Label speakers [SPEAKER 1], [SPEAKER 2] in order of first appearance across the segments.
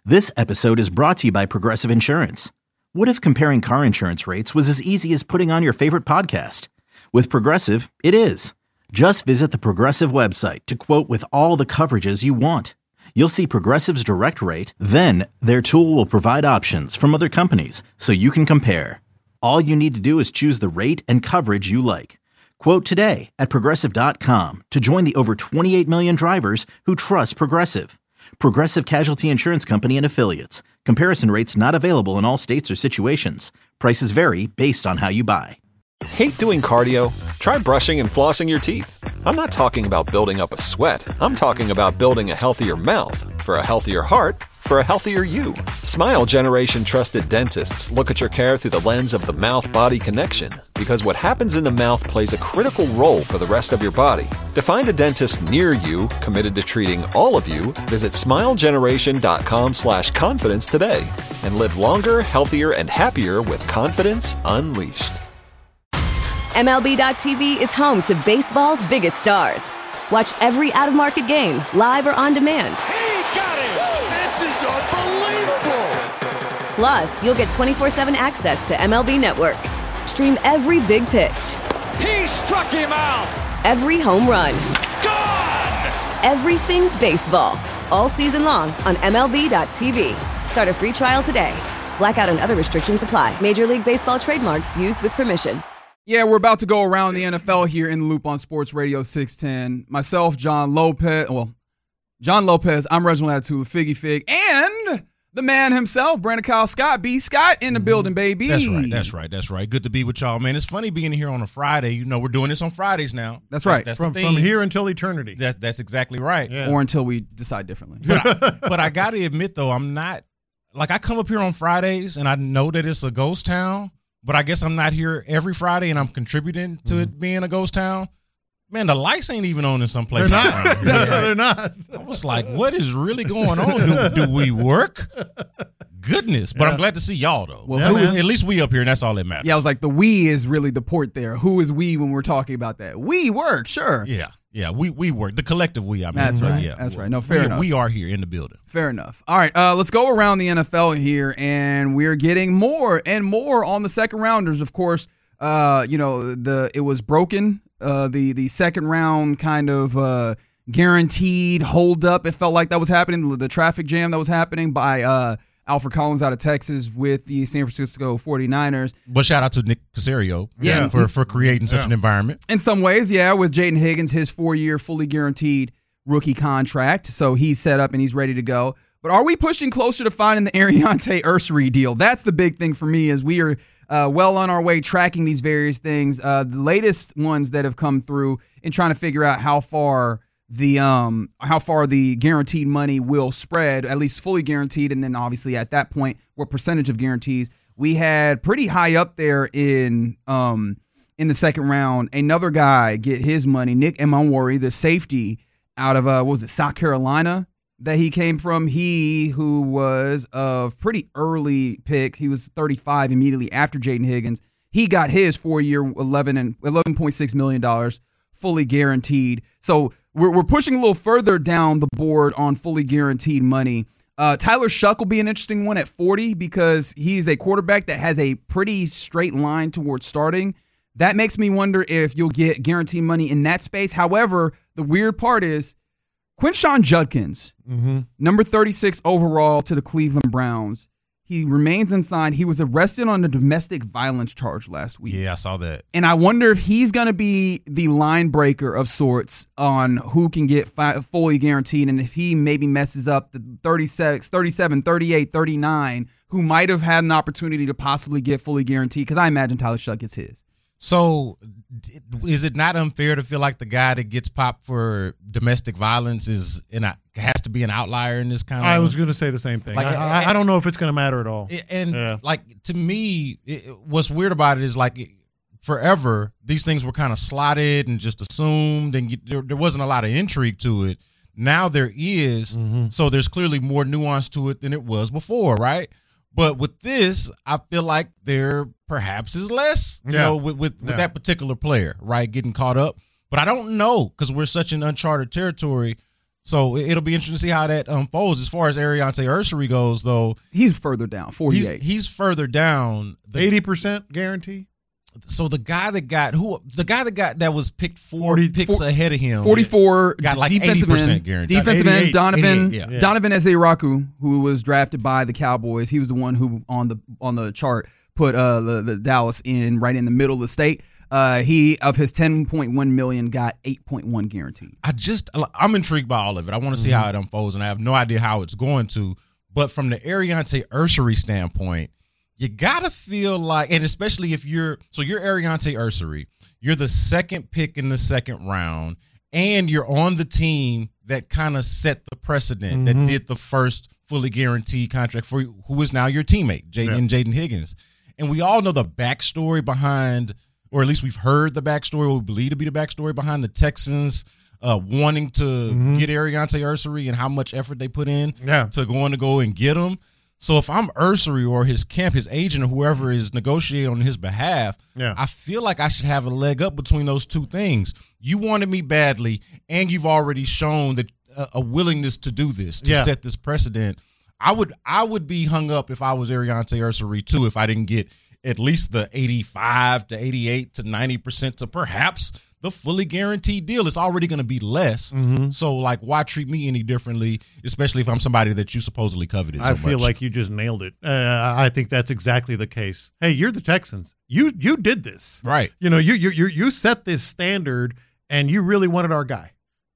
[SPEAKER 1] This episode is brought to you by Progressive Insurance. What if comparing car insurance rates was as easy as putting on your favorite podcast? With Progressive, it is. Just visit the Progressive website to quote with all the coverages you want. You'll see Progressive's direct rate, then their tool will provide options from other companies so you can compare. All you need to do is choose the rate and coverage you like. Quote today at Progressive.com to join the over 28 million drivers who trust Progressive. Progressive Casualty Insurance Company and Affiliates. Comparison rates not available in all states or situations. Prices vary based on how you buy.
[SPEAKER 2] Hate doing cardio? Try brushing and flossing your teeth. I'm not talking about building up a sweat. I'm talking about building a healthier mouth. For a healthier heart, for a healthier you. Smile Generation trusted dentists look at your care through the lens of the mouth-body connection, because what happens in the mouth plays a critical role for the rest of your body. To find a dentist near you committed to treating all of you, visit smilegeneration.com/confidence today and live longer, healthier, and happier with confidence unleashed.
[SPEAKER 3] MLB.tv is home to baseball's biggest stars. Watch every out-of-market game, live or on demand.
[SPEAKER 4] He got it! This is unbelievable!
[SPEAKER 3] Plus, you'll get 24/7 access to MLB Network. Stream every big pitch.
[SPEAKER 4] He struck him out!
[SPEAKER 3] Every home run.
[SPEAKER 4] Gone!
[SPEAKER 3] Everything baseball. All season long on MLB.tv. Start a free trial today. Blackout and other restrictions apply. Major League Baseball trademarks used with permission.
[SPEAKER 5] Yeah, we're about to go around the NFL here in the Loop on Sports Radio 610. Myself, John Lopez. I'm Reginald Attitude, Figgy Fig, and the man himself, Brandon Kyle Scott, B. Scott in the building, baby.
[SPEAKER 6] That's right. Good to be with y'all, man. It's funny being here on a Friday. You know, we're doing this on Fridays now.
[SPEAKER 5] That's right.
[SPEAKER 6] That's
[SPEAKER 7] from here until eternity.
[SPEAKER 6] That's exactly right.
[SPEAKER 7] Yeah.
[SPEAKER 5] Or until we decide differently.
[SPEAKER 6] But I got to admit, though, I'm not – like I come up here on Fridays, and I know that it's a ghost town. But I guess I'm not here every Friday, and I'm contributing to it being a ghost town. Man, the lights ain't even on in some places.
[SPEAKER 7] They're not. They're not.
[SPEAKER 6] I was like, what is really going on? Do we work? Goodness. But I'm glad to see y'all, though.
[SPEAKER 5] Well,
[SPEAKER 6] at least we up here, and that's all that matters.
[SPEAKER 5] Yeah, I was like, the we is really the port there. Who is we when we're talking about that? We work, sure.
[SPEAKER 6] Yeah, we work. The collective we, I mean.
[SPEAKER 5] That's right.
[SPEAKER 6] Yeah,
[SPEAKER 5] that's right. No, fair enough.
[SPEAKER 6] We are here in the building.
[SPEAKER 5] Fair enough. All right, let's go around the NFL here, and we're getting more and more on the second rounders. Of course, it was broken. The second round kind of guaranteed hold up. It felt like that was happening. The traffic jam that was happening by Alfred Collins out of Texas with the San Francisco 49ers.
[SPEAKER 6] But shout out to Nick Caserio for creating such an environment.
[SPEAKER 5] In some ways, with Jaden Higgins, his 4-year fully guaranteed rookie contract. So he's set up and he's ready to go. But are we pushing closer to finding the Ariante Ursary deal? That's the big thing for me as we are well on our way tracking these various things. The latest ones that have come through and trying to figure out how far the guaranteed money will spread, at least fully guaranteed, and then obviously at that point, what percentage of guarantees. We had pretty high up there in the second round. Another guy get his money, Nick Emanwari, the safety out of South Carolina that he came from. He who was of pretty early pick. He was 35 immediately after Jaden Higgins. He got his 4-year $11.6 million fully guaranteed. So we're pushing a little further down the board on fully guaranteed money. Tyler Shuck will be an interesting one at 40 because he's a quarterback that has a pretty straight line towards starting. That makes me wonder if you'll get guaranteed money in that space. However, the weird part is Quinshon Judkins, number 36 overall to the Cleveland Browns. He remains unsigned. He was arrested on a domestic violence charge last week.
[SPEAKER 6] Yeah, I saw that.
[SPEAKER 5] And I wonder if he's going to be the line breaker of sorts on who can get fully guaranteed, and if he maybe messes up the 36, 37, 38, 39, who might have had an opportunity to possibly get fully guaranteed, because I imagine Tyler Shuck gets his.
[SPEAKER 6] So is it not unfair to feel like the guy that gets popped for domestic violence has to be an outlier in this kind of?
[SPEAKER 7] I was going to say the same thing. Like, I don't know if it's going to matter at all.
[SPEAKER 6] And to me, what's weird about it is forever these things were kind of slotted and just assumed, and there wasn't a lot of intrigue to it. Now there is, so there's clearly more nuance to it than it was before, right? But with this, I feel like there perhaps is less, with that particular player, right, getting caught up. But I don't know, because we're such in uncharted territory. So it'll be interesting to see how that unfolds. As far as Ariante Ursery goes, though,
[SPEAKER 5] he's further down, 48.
[SPEAKER 6] He's further down.
[SPEAKER 7] 80% guarantee.
[SPEAKER 6] So the guy that was picked 40 picks ahead of him,
[SPEAKER 5] 44
[SPEAKER 6] got like
[SPEAKER 5] defensive
[SPEAKER 6] 80%
[SPEAKER 5] end,
[SPEAKER 6] guarantee.
[SPEAKER 5] defensive end Donovan
[SPEAKER 6] 88,
[SPEAKER 5] Donovan Ezeraku, who was drafted by the Cowboys. He was the one who on the chart put the Dallas right in the middle of the state. He of his $10.1 million got $8.1 guaranteed.
[SPEAKER 6] I'm intrigued by all of it. I want to see how it unfolds, and I have no idea how it's going to. But from the Ariante Ursery standpoint, you gotta feel like, and especially if you're Ariante Ursery, you're the second pick in the second round, and you're on the team that kind of set the precedent, that did the first fully guaranteed contract for who is now your teammate, Jaden Higgins. And we all know the backstory behind, or at least we've heard the backstory, what we believe to be the backstory behind the Texans wanting to get Ariante Ursery and how much effort they put in to go and get him. So if I'm Ursery or his camp, his agent, or whoever is negotiating on his behalf, I feel like I should have a leg up between those two things. You wanted me badly, and you've already shown that a willingness to do this, to set this precedent. I would be hung up if I was Ariante Ursery too, if I didn't get at least the 85 to 88 to 90% to perhaps the fully guaranteed deal. It's already going to be less. So, like, why treat me any differently, especially if I'm somebody that you supposedly coveted so much?
[SPEAKER 7] I feel like you just nailed it. I think that's exactly the case. Hey, you're the Texans. You did this.
[SPEAKER 6] Right.
[SPEAKER 7] You know, you set this standard, and you really wanted our guy.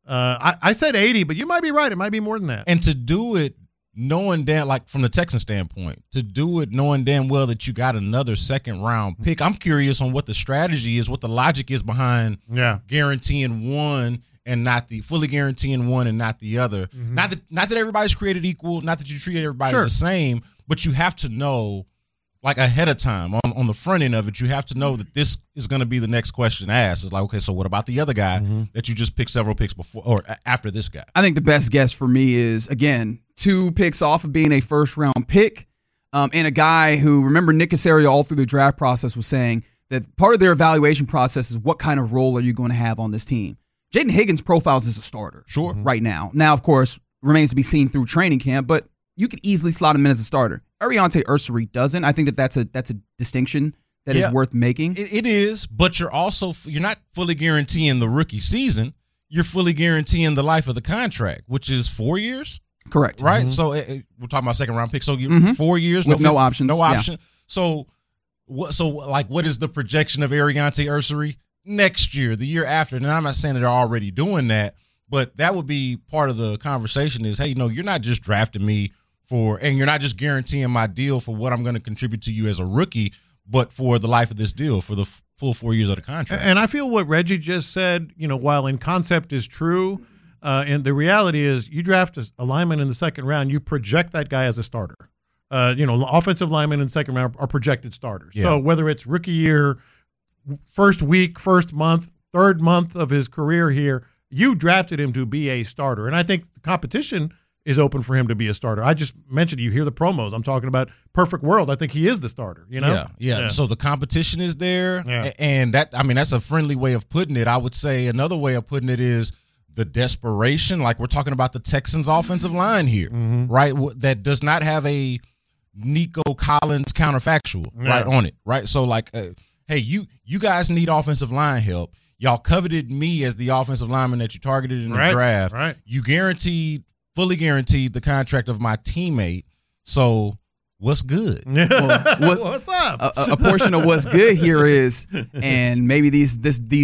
[SPEAKER 7] I said 80, but you might be right. It might be more than that.
[SPEAKER 6] And to do it knowing damn, like from the Texan standpoint, to do it knowing damn well that you got another second round pick, I'm curious on what the strategy is, what the logic is behind guaranteeing one and not the fully guaranteeing one and not the other. Not that everybody's created equal, not that you treat everybody the same, but you have to know, like ahead of time on the front end of it, you have to know that this is going to be the next question asked. It's like, okay, so what about the other guy that you just picked several picks before or after this guy?
[SPEAKER 5] I think the best guess for me is, again, 2 picks off of being a first-round pick, and a guy who, remember, Nick Caserio all through the draft process was saying that part of their evaluation process is what kind of role are you going to have on this team. Jaden Higgins profiles as a starter right now. Now, of course, remains to be seen through training camp, but you could easily slot him in as a starter. Ariante Ursery doesn't. I think that's a distinction that is worth making.
[SPEAKER 6] It is, but you're not fully guaranteeing the rookie season. You're fully guaranteeing the life of the contract, which is 4 years.
[SPEAKER 5] Correct.
[SPEAKER 6] Right? So we're talking about second round pick. So 4 years.
[SPEAKER 5] With no options.
[SPEAKER 6] No option. Yeah. So what is the projection of Ariante Ursery next year, the year after? And I'm not saying that they're already doing that, but that would be part of the conversation is, hey, you're not just drafting me and you're not just guaranteeing my deal for what I'm going to contribute to you as a rookie, but for the life of this deal, for the full 4 years of the contract.
[SPEAKER 7] And I feel what Reggie just said, while in concept is true, and the reality is you draft a lineman in the second round, you project that guy as a starter. Offensive linemen in the second round are projected starters. Yeah. So whether it's rookie year, first week, first month, third month of his career here, you drafted him to be a starter. And I think the competition is open for him to be a starter. I just mentioned, you hear the promos. I'm talking about perfect world. I think he is the starter,
[SPEAKER 6] Yeah. So the competition is there. Yeah. And that's a friendly way of putting it. I would say another way of putting it is the desperation. Like, we're talking about the Texans offensive line here, right? That does not have a Nico Collins counterfactual right on it, right? So like, hey, you guys need offensive line help. Y'all coveted me as the offensive lineman that you targeted in the draft.
[SPEAKER 7] Right.
[SPEAKER 6] You fully guaranteed the contract of my teammate. So what's good?
[SPEAKER 7] What's up?
[SPEAKER 5] A portion of what's good here is, and maybe these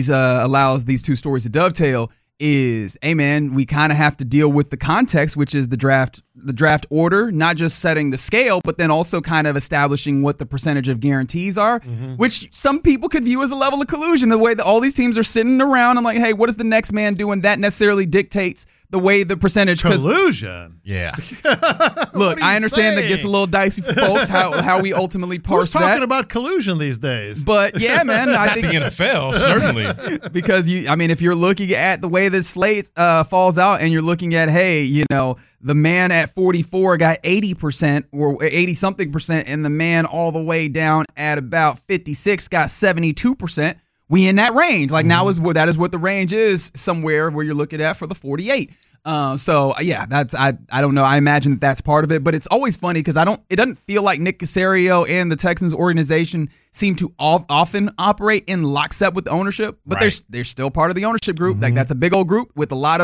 [SPEAKER 5] allows these two stories to dovetail, is, hey man, we kind of have to deal with the context, which is the draft order, not just setting the scale, but then also kind of establishing what the percentage of guarantees are, which some people could view as a level of collusion, the way that all these teams are sitting around and like, hey, what does the next man do? And that necessarily dictates the way the percentage.
[SPEAKER 7] Collusion.
[SPEAKER 6] Yeah.
[SPEAKER 5] Look, I understand that gets a little dicey for folks, how we ultimately parse that.
[SPEAKER 7] Who's talking about collusion these days?
[SPEAKER 5] But yeah, man, I think
[SPEAKER 6] the NFL, certainly.
[SPEAKER 5] Because if you're looking at the way the slate falls out and you're looking at, hey, the man at 44 got 80% or 80-something percent, and the man all the way down at about 56 got 72%. We in that range. Like, now that is what the range is, somewhere where you're looking at for the 48. So yeah, that's I don't know. I imagine that's part of it, but it's always funny because it doesn't feel like Nick Caserio and the Texans organization seem to often operate in lockstep with the ownership, but they're still part of the ownership group. Like that's a big old group with a lot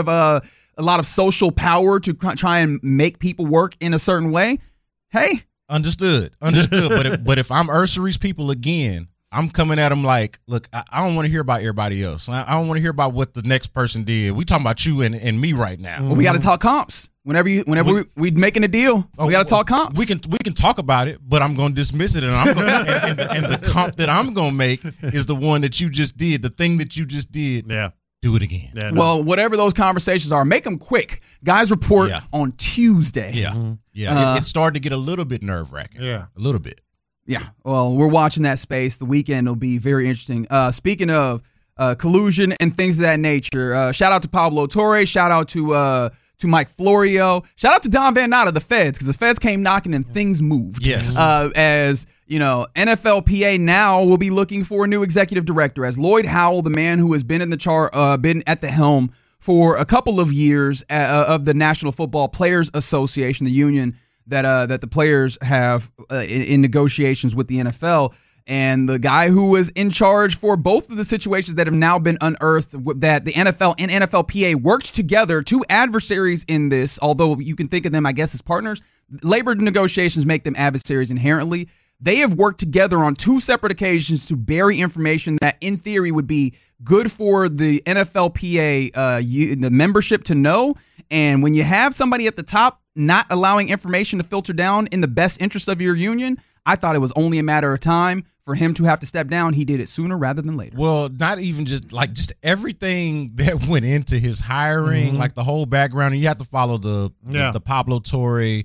[SPEAKER 5] of social power to try and make people work in a certain way. Hey,
[SPEAKER 6] understood. But if I'm Ursery's people again, I'm coming at them like, look, I don't want to hear about everybody else. I don't want to hear about what the next person did. We talking about you and me right now.
[SPEAKER 5] Well, we got to talk comps. Whenever we making a deal, we got to talk comps.
[SPEAKER 6] We can talk about it, but I'm going to dismiss it, and I'm going and the comp that I'm going to make is the one that you just did, the thing that you just did.
[SPEAKER 7] Yeah.
[SPEAKER 6] Do it again.
[SPEAKER 7] Yeah, no.
[SPEAKER 5] Well, whatever those conversations are, make them quick. Guys report on Tuesday.
[SPEAKER 6] Yeah. It started to get a little bit nerve-wracking.
[SPEAKER 7] Yeah.
[SPEAKER 6] A little bit.
[SPEAKER 5] Yeah. Well, we're watching that space. The weekend will be very interesting. Speaking of collusion and things of that nature, shout out to Pablo Torre. Shout out to Mike Florio. Shout out to Don Van Natta, the Feds, because the Feds came knocking and things moved.
[SPEAKER 6] Yes.
[SPEAKER 5] As you know, NFLPA now will be looking for a new executive director, as Lloyd Howell, the man who has been in the been at the helm for a couple of years of the National Football Players Association, the union that the players have in negotiations with the NFL. And the guy who was in charge for both of the situations that have now been unearthed, that the NFL and NFLPA worked together, two adversaries in this, although you can think of them, I guess, as partners. Labor negotiations make them adversaries inherently. They have worked together on two separate occasions to bury information that, in theory, would be good for the NFLPA, the membership to know. And when you have somebody at the top not allowing information to filter down in the best interest of your union, I thought it was only a matter of time for him to have to step down. He did it sooner rather than later.
[SPEAKER 6] Well, not even just everything that went into his hiring, like the whole background. And you have to follow the Pablo Torre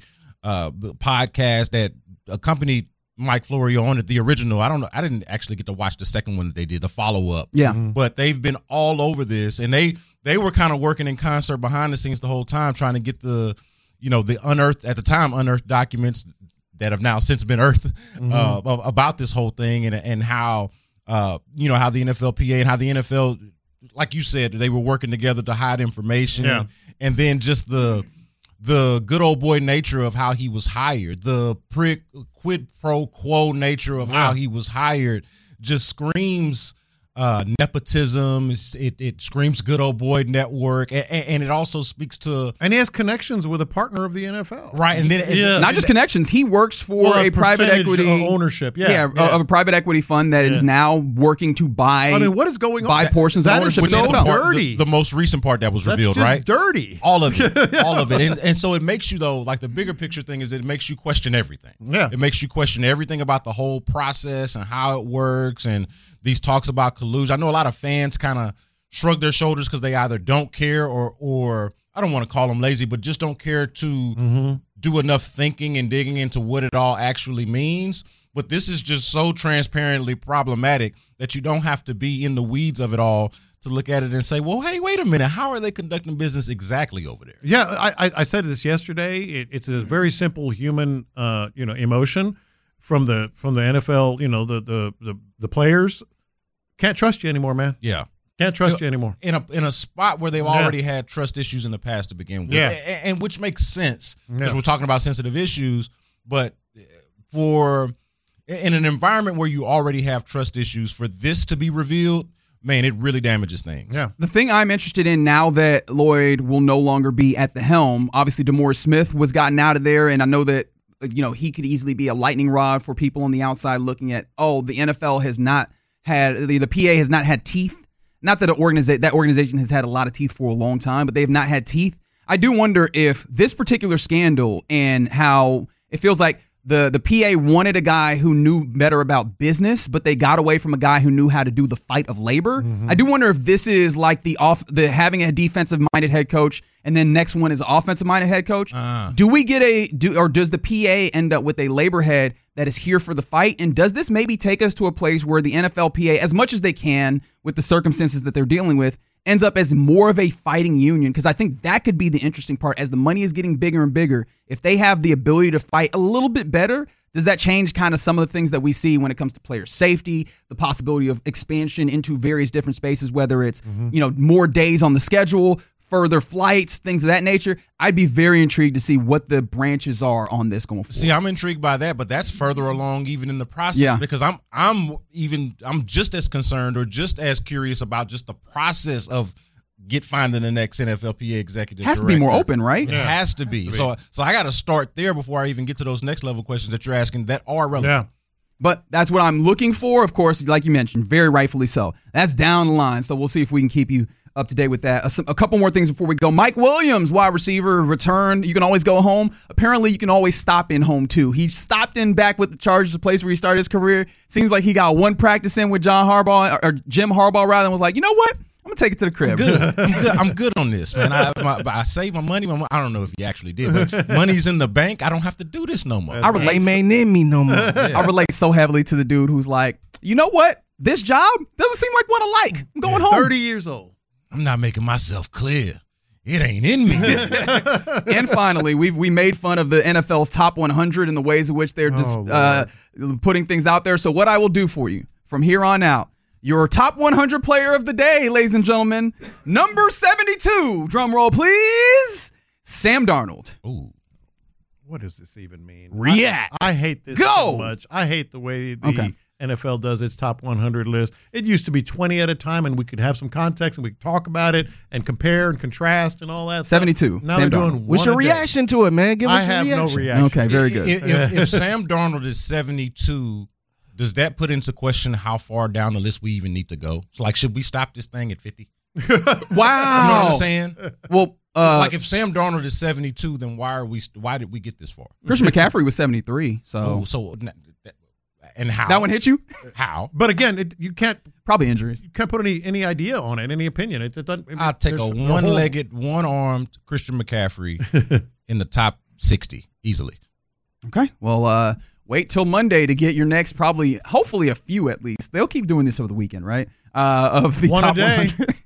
[SPEAKER 6] podcast that accompanied Mike Florio on it, the original. I don't know. I didn't actually get to watch the second one that they did, the follow-up.
[SPEAKER 5] Yeah.
[SPEAKER 6] But they've been all over this, and they were kind of working in concert behind the scenes the whole time, trying to get the unearthed documents that have now since been earthed about this whole thing and how how the NFLPA and how the NFL, like you said, they were working together to hide information, and then just the good old boy nature of how he was hired, the quid pro quo nature of how he was hired, just screams nepotism. It screams good old boy network, and it also speaks to.
[SPEAKER 7] And he has connections with a partner of the NFL,
[SPEAKER 6] right? And then
[SPEAKER 5] not just connections. He works for a private equity
[SPEAKER 7] ownership,
[SPEAKER 5] of a private equity fund that is now working to buy.
[SPEAKER 7] I mean, what is going on?
[SPEAKER 5] Buy portions of ownership.
[SPEAKER 7] Which is so dirty.
[SPEAKER 6] The most recent part that was revealed,
[SPEAKER 7] That's just
[SPEAKER 6] right?
[SPEAKER 7] Dirty.
[SPEAKER 6] All of it, all of it, and so it makes you though. Like the bigger picture thing is, it makes you question everything.
[SPEAKER 7] Yeah,
[SPEAKER 6] it makes you question everything about the whole process and how it works and. These talks about collusion. I know a lot of fans kind of shrug their shoulders because they either don't care or I don't want to call them lazy, but just don't care to do enough thinking and digging into what it all actually means. But this is just so transparently problematic that you don't have to be in the weeds of it all to look at it and say, well, hey, wait a minute. How are they conducting business exactly over there?
[SPEAKER 7] Yeah, I said this yesterday. It's a very simple human, emotion from the NFL. The players. Can't trust you anymore, man.
[SPEAKER 6] Yeah.
[SPEAKER 7] Can't trust you anymore.
[SPEAKER 6] In a spot where they've already had trust issues in the past to begin with.
[SPEAKER 7] Yeah.
[SPEAKER 6] And which makes sense because we're talking about sensitive issues. But in an environment where you already have trust issues, for this to be revealed, man, it really damages things.
[SPEAKER 7] Yeah.
[SPEAKER 5] The thing I'm interested in now that Lloyd will no longer be at the helm, obviously DeMaurice Smith was gotten out of there, and I know that he could easily be a lightning rod for people on the outside looking at, the NFL has not had, the PA has not had teeth. Not that that organization has had a lot of teeth for a long time, but they have not had teeth. I do wonder if this particular scandal and how it feels like the PA wanted a guy who knew better about business, but they got away from a guy who knew how to do the fight of labor. Mm-hmm. I do wonder if this is like the having a defensive-minded head coach, and then next one is an offensive-minded head coach. Do we get or does the PA end up with a labor head that is here for the fight? And does this maybe take us to a place where the NFLPA, as much as they can with the circumstances that they're dealing with, ends up as more of a fighting union? Because I think that could be the interesting part. As the money is getting bigger and bigger, if they have the ability to fight a little bit better, does that change kind of some of the things that we see when it comes to player safety, the possibility of expansion into various different spaces, whether it's more days on the schedule, further flights, things of that nature. I'd be very intrigued to see what the branches are on this going forward.
[SPEAKER 6] See, I'm intrigued by that, but that's further along even in the process because I'm just as concerned or just as curious about just the process of finding the next NFLPA executive
[SPEAKER 5] has
[SPEAKER 6] director.
[SPEAKER 5] To be more open, right?
[SPEAKER 6] It has to be. So I got to start there before I even get to those next level questions that you're asking that are relevant.
[SPEAKER 7] Yeah.
[SPEAKER 5] But that's what I'm looking for, of course, like you mentioned, very rightfully so. That's down the line, so we'll see if we can keep you up to date with that. A couple more things before we go. Mike Williams, wide receiver, returned. You can always go home. Apparently, you can always stop in home, too. He stopped in back with the Chargers, the place where he started his career. Seems like he got one practice in with Jim Harbaugh, rather, and was like, you know what? I'm going to take it to the crib.
[SPEAKER 6] I'm good on this, man. I saved my money. I don't know if he actually did, but money's in the bank. I don't have to do this no more.
[SPEAKER 5] I relate I relate so heavily to the dude who's like, you know what? This job doesn't seem like what I like. I'm going home.
[SPEAKER 7] 30 years old.
[SPEAKER 6] I'm not making myself clear. It ain't in me.
[SPEAKER 5] And finally, we made fun of the NFL's top 100 and the ways in which they're just putting things out there. So what I will do for you from here on out, your top 100 player of the day, ladies and gentlemen, number 72, drum roll please, Sam Darnold.
[SPEAKER 6] Ooh.
[SPEAKER 7] What does this even mean?
[SPEAKER 5] React.
[SPEAKER 7] I hate this so much. I hate the way the NFL does its top 100 list. It used to be 20 at a time, and we could have some context, and we could talk about it and compare and contrast and all that
[SPEAKER 5] 72,
[SPEAKER 7] stuff. Now
[SPEAKER 5] Sam
[SPEAKER 7] they're
[SPEAKER 5] Darnold.
[SPEAKER 7] doing
[SPEAKER 8] What's your reaction to it, man? Give us your reaction.
[SPEAKER 7] I have no reaction.
[SPEAKER 5] Okay, very good.
[SPEAKER 6] If Sam Darnold is 72, does that put into question how far down the list we even need to go? It's like, should we stop this thing at 50?
[SPEAKER 5] Wow.
[SPEAKER 6] You know what I'm saying?
[SPEAKER 5] Well,
[SPEAKER 6] like if Sam Darnold is 72, then why did we get this far?
[SPEAKER 5] Christian McCaffrey was 73. So
[SPEAKER 6] and how?
[SPEAKER 5] That one hit you?
[SPEAKER 6] How?
[SPEAKER 7] But again, you can't
[SPEAKER 5] probably injuries.
[SPEAKER 7] You can't put any idea on it, any opinion. It doesn't.
[SPEAKER 6] I'll take a one-legged, one-armed Christian McCaffrey in the top 60 easily.
[SPEAKER 5] Okay. Well, wait till Monday to get your next, hopefully a few at least. They'll keep doing this over the weekend, right? Of the
[SPEAKER 7] one
[SPEAKER 5] top
[SPEAKER 7] a day.
[SPEAKER 5] 100.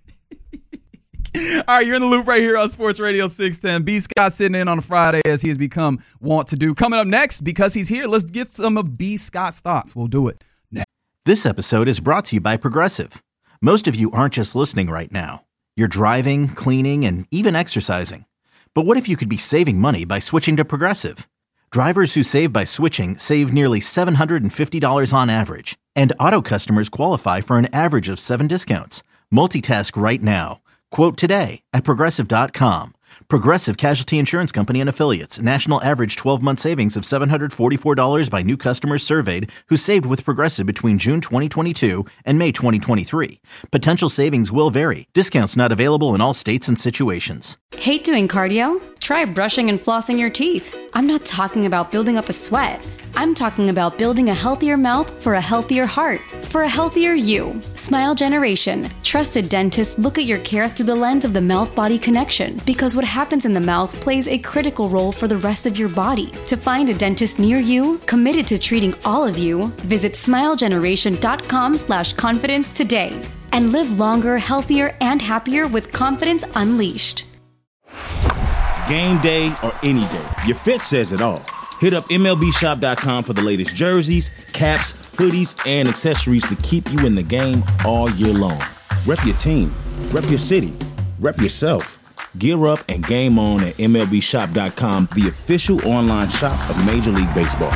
[SPEAKER 5] All right, you're in the loop right here on Sports Radio 610. B. Scott sitting in on a Friday as he has become wont to do. Coming up next, because he's here, let's get some of B. Scott's thoughts. We'll do it next.
[SPEAKER 1] This episode is brought to you by Progressive. Most of you aren't just listening right now. You're driving, cleaning, and even exercising. But what if you could be saving money by switching to Progressive? Drivers who save by switching save nearly $750 on average. And auto customers qualify for an average of 7 discounts. Multitask right now. Quote today at Progressive.com. Progressive Casualty Insurance Company and Affiliates. National average 12-month savings of $744 by new customers surveyed who saved with Progressive between June 2022 and May 2023. Potential savings will vary. Discounts not available in all states and situations.
[SPEAKER 9] Hate doing cardio? Try brushing and flossing your teeth. I'm not talking about building up a sweat. I'm talking about building a healthier mouth for a healthier heart, for a healthier you. Smile Generation. Trusted dentists look at your care through the lens of the mouth-body connection, because what happens in the mouth plays a critical role for the rest of your body. To find a dentist near you, committed to treating all of you, visit smilegeneration.com/confidence today and live longer, healthier, and happier with confidence unleashed.
[SPEAKER 10] Game day or any day, your fit says it all. Hit up MLBshop.com for the latest jerseys, caps, hoodies, and accessories to keep you in the game all year long. Rep your team, rep your city, rep yourself. Gear up and game on at MLBshop.com, the official online shop of Major League Baseball.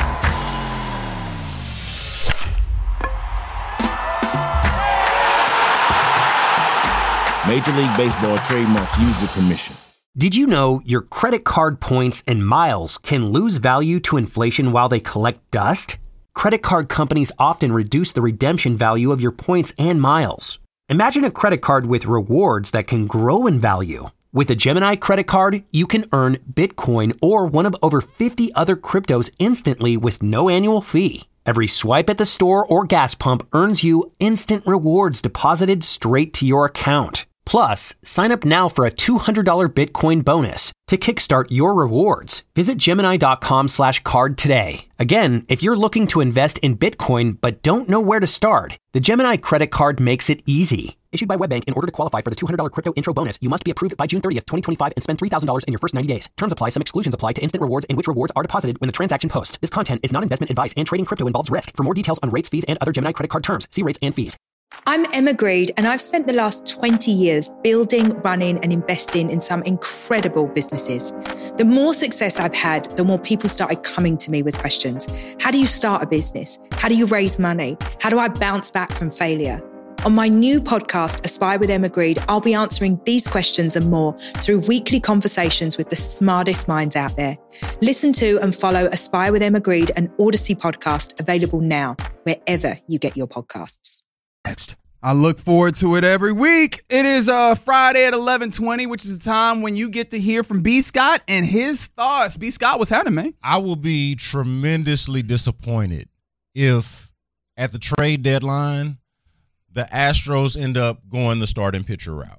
[SPEAKER 10] Major League Baseball trademark used with permission.
[SPEAKER 11] Did you know your credit card points and miles can lose value to inflation while they collect dust? Credit card companies often reduce the redemption value of your points and miles. Imagine a credit card with rewards that can grow in value. With a Gemini credit card, you can earn Bitcoin or one of over 50 other cryptos instantly with no annual fee. Every swipe at the store or gas pump earns you instant rewards deposited straight to your account. Plus, sign up now for a $200 Bitcoin bonus. To kickstart your rewards, visit Gemini.com/card today. Again, if you're looking to invest in Bitcoin but don't know where to start, the Gemini credit card makes it easy. Issued by WebBank, in order to qualify for the $200 crypto intro bonus, you must be approved by June 30th, 2025 and spend $3,000 in your first 90 days. Terms apply. Some exclusions apply to instant rewards in which rewards are deposited when the transaction posts. This content is not investment advice and trading crypto involves risk. For more details on rates, fees, and other Gemini credit card terms, see rates and fees.
[SPEAKER 12] I'm Emma Greed, and I've spent the last 20 years building, running, and investing in some incredible businesses. The more success I've had, the more people started coming to me with questions. How do you start a business? How do you raise money? How do I bounce back from failure? On my new podcast, Aspire with Emma Greed, I'll be answering these questions and more through weekly conversations with the smartest minds out there. Listen to and follow Aspire with Emma Greed, an Odyssey podcast, available now, wherever you get your podcasts.
[SPEAKER 5] Next. I look forward to it every week. It is Friday at 11:20, which is the time when you get to hear from B. Scott and his thoughts. B. Scott, what's happening, man?
[SPEAKER 6] I will be tremendously disappointed if at the trade deadline the Astros end up going the starting pitcher route.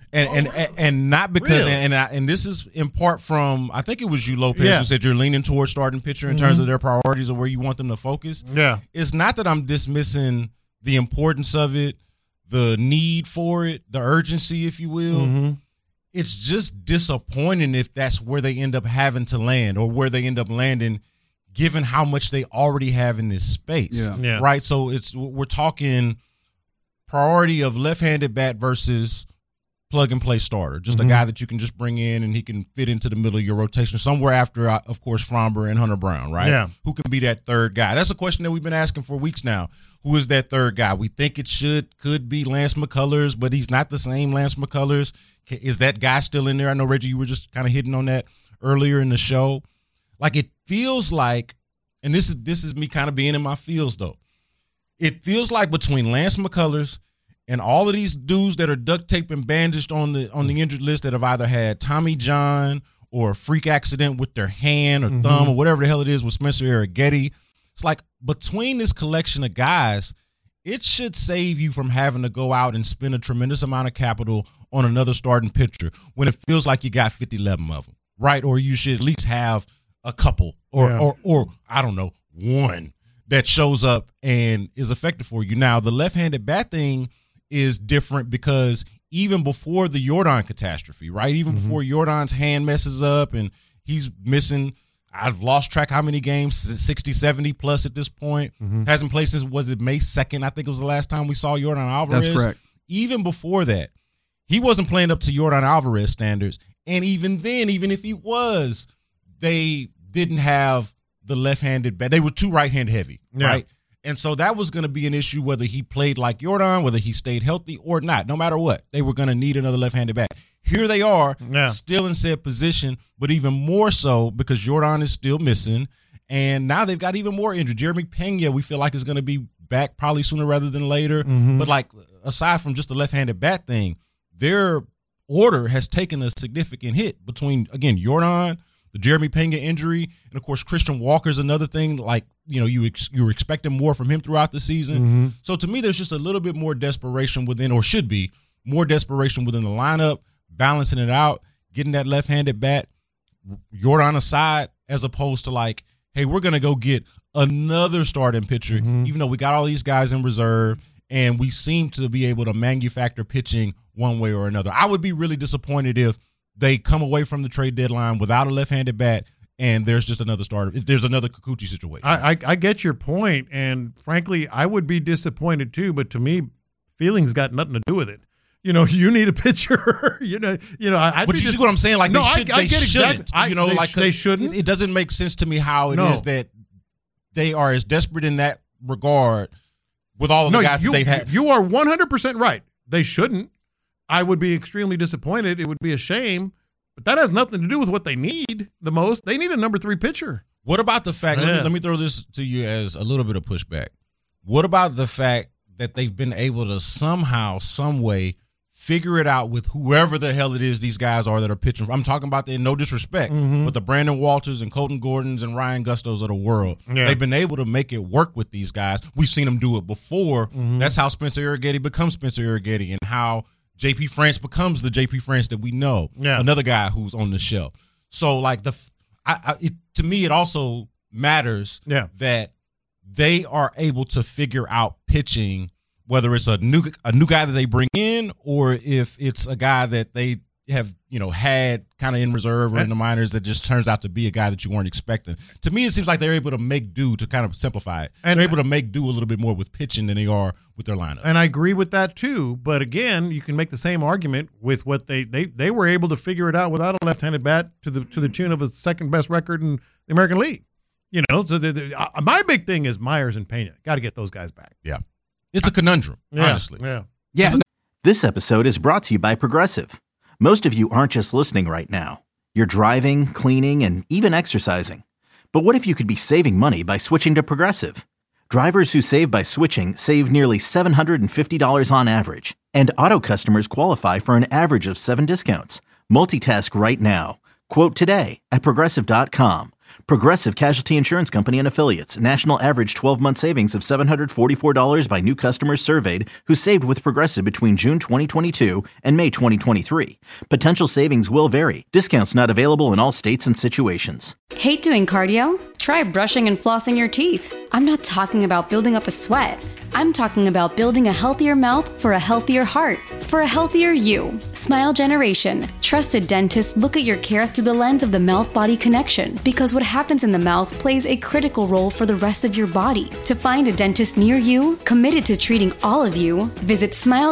[SPEAKER 6] And not because really? and this is in part from, I think it was you, Lopez, who said you're leaning towards starting pitcher in terms of their priorities or where you want them to focus.
[SPEAKER 7] Yeah.
[SPEAKER 6] It's not that I'm dismissing the importance of it, the need for it, the urgency, if you will. Mm-hmm. It's just disappointing if that's where they end up having to land or where they end up landing, given how much they already have in this space.
[SPEAKER 7] Yeah.
[SPEAKER 6] Right? So we're talking priority of left-handed bat versus plug-and-play starter, just a guy that you can just bring in and he can fit into the middle of your rotation somewhere after, of course, Fromber and Hunter Brown, right?
[SPEAKER 7] Yeah.
[SPEAKER 6] Who can be that third guy? That's a question that we've been asking for weeks now. Who is that third guy? We think it could be Lance McCullers, but he's not the same Lance McCullers. Is that guy still in there? I know, Reggie, you were just kind of hitting on that earlier in the show. Like, it feels like, and this is me kind of being in my feels, though. It feels like between Lance McCullers and all of these dudes that are duct taped and bandaged on the injured list that have either had Tommy John or a freak accident with their hand or thumb or whatever the hell it is with Spencer Arrighetti, it's like between this collection of guys, it should save you from having to go out and spend a tremendous amount of capital on another starting pitcher when it feels like you got 50-11 of them, right? Or you should at least have a couple or I don't know, one that shows up and is effective for you. Now, the left-handed bat thing is different because even before the Yordan catastrophe, right? Even before Yordan's hand messes up and he's missing, I've lost track how many games, 60, 70 plus at this point. Hasn't played since, was it May 2nd? I think it was the last time we saw Yordan Alvarez.
[SPEAKER 5] That's correct.
[SPEAKER 6] Even before that, he wasn't playing up to Yordan Alvarez standards. And even then, even if he was, they didn't have the left-handed bat. They were too right-hand heavy, right? And so that was going to be an issue whether he played like Yordan, whether he stayed healthy or not. No matter what, they were going to need another left-handed bat. Here they are, still in said position, but even more so because Yordan is still missing, and now they've got even more injured. Jeremy Pena, we feel like, is going to be back probably sooner rather than later. But, like, aside from just the left-handed bat thing, their order has taken a significant hit between, again, Yordan, the Jeremy Pena injury, and, of course, Christian Walker's another thing. Like, you know, you were expecting more from him throughout the season. So, to me, there's just a little bit more desperation within, or should be, more desperation within the lineup, balancing it out, getting that left-handed bat, Yordan aside, as opposed to like, hey, we're going to go get another starting pitcher, even though we got all these guys in reserve, and we seem to be able to manufacture pitching one way or another. I would be really disappointed if they come away from the trade deadline without a left-handed bat and there's just another starter. If there's another Kikuchi situation.
[SPEAKER 7] I get your point, and frankly, I would be disappointed too, but to me, feelings got nothing to do with it. You know, you need a pitcher. you know.
[SPEAKER 6] But you see what I'm saying? Like,
[SPEAKER 7] no,
[SPEAKER 6] they shouldn't.
[SPEAKER 7] Exactly. They shouldn't.
[SPEAKER 6] It doesn't make sense to me how it is that they are as desperate in that regard with all of the guys that they've had.
[SPEAKER 7] You are 100% right. They shouldn't. I would be extremely disappointed. It would be a shame. But that has nothing to do with what they need the most. They need a number 3 pitcher.
[SPEAKER 6] What about the fact, let me throw this to you as a little bit of pushback. What about the fact that they've been able to somehow, some way, figure it out with whoever the hell it is these guys are that are pitching? I'm talking about, no disrespect, but the Brandon Walters and Colton Gordons and Ryan Gustos of the world. Yeah. They've been able to make it work with these guys. We've seen them do it before. That's how Spencer Arrighetti becomes Spencer Arrighetti and how JP France becomes the JP France that we know. Yeah. Another guy who's on the shelf. So, like, to me, it also matters that they are able to figure out pitching, whether it's a new guy that they bring in or if it's a guy that they have had kind of in reserve or in the minors that just turns out to be a guy that you weren't expecting. To me, it seems like they're able to make do, to kind of simplify it. And they're able to make do a little bit more with pitching than they are with their lineup.
[SPEAKER 7] And I agree with that too. But again, you can make the same argument with what they were able to figure it out without a left-handed bat to the tune of a second best record in the American League. So my big thing is Myers and Pena. Got to get those guys back.
[SPEAKER 6] Yeah, it's a conundrum, honestly.
[SPEAKER 7] Yeah.
[SPEAKER 1] This episode is brought to you by Progressive. Most of you aren't just listening right now. You're driving, cleaning, and even exercising. But what if you could be saving money by switching to Progressive? Drivers who save by switching save nearly $750 on average. And auto customers qualify for an average of 7 discounts. Multitask right now. Quote today at Progressive.com. Progressive Casualty Insurance Company and Affiliates. National average 12-month savings of $744 by new customers surveyed who saved with Progressive between June 2022 and May 2023. Potential savings will vary. Discounts not available in all states and situations.
[SPEAKER 9] Hate doing cardio? Try brushing and flossing your teeth. I'm not talking about building up a sweat. I'm talking about building a healthier mouth for a healthier heart, for a healthier you. Smile Generation. Trusted dentists look at your care through the lens of the mouth-body connection, because what happens in the mouth plays a critical role for the rest of your body. To find a dentist near you, committed to treating all of you, visit